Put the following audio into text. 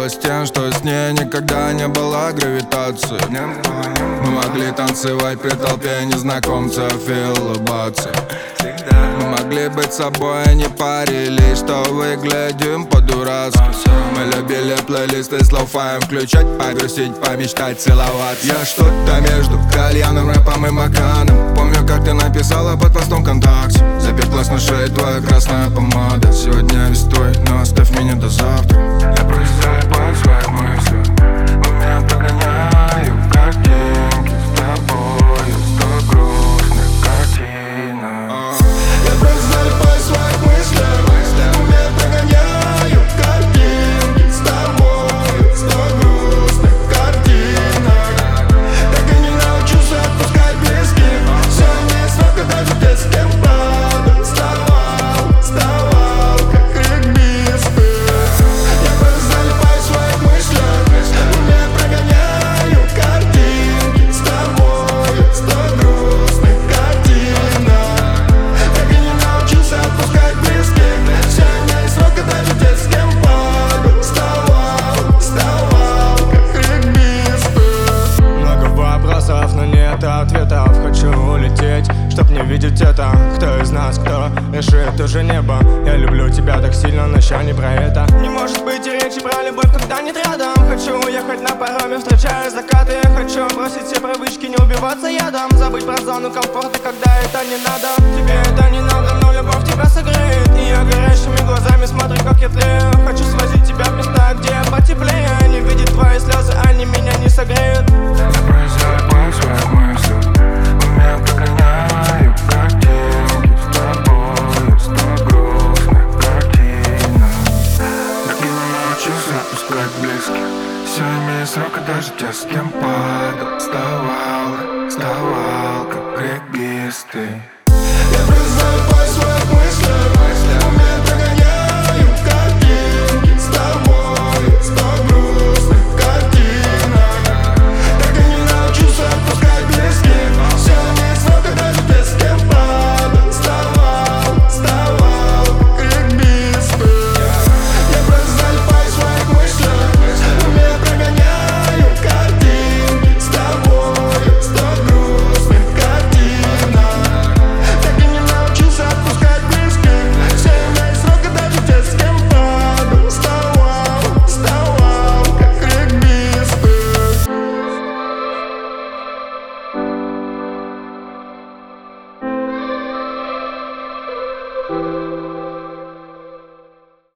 случилось с тем, что с ней никогда не было гравитации. Мы могли танцевать при толпе незнакомцев и улыбаться. Мы могли быть собой, не парились, что выглядим по-дурацки. Мы любили плейлисты с лоу-фаем включать, погрузить, помечтать, целоваться. Я что-то между кальяном, рэпом и маканом. Помню, как ты написала под постом ВКонтакте: запеклась на шее твоя красная помада. Сегодня весь твой, но оставь меня до завтра. Я просто залипаю в своих мыслях, у меня прогоняю картинки с тобою, сто грустных картинок. Я просто залипаю в своих мыслях, у меня прогоняю картинки с тобою, сто грустных картинок. Так и не научился отпускать близких. Сегодня есть срок, когда же ты с кем падал, вставал, как регбисты. Я просто залипаю в своих мыслях, у меня прогоняю картинки с тобою, сто грустных картинок. Так и не научился отпускать близких. Сегодня есть срок, когда же ты с кем падал, вставал, как регбисты. Много вопросов, но нет ответов. Хочу улететь, чтоб не видеть это. Кто из нас, кто решит уже небо? Я люблю тебя так сильно, но еще не про это. Не может быть и речи про любовь, когда нет рядом. Хочу уехать на пароме, встречая закаты. Хочу бросить все привычки, не убиваться ядом. Забыть про зону комфорта, когда это не надо. Тебе это не надо, но любовь тебя согреет. И я горящими глазами смотрю, как я тлею. Хочу свозить тебя в места, где потеплее. Не видеть твои слезы, они меня не согреют. Я просто залипаю в своих мыслях, у меня прогоняю картинки с тобою, сто грустных картинок. Так и не научился отпускать близких. Сегодня есть срок, и даже те, с кем падал, вставал, как регбисты.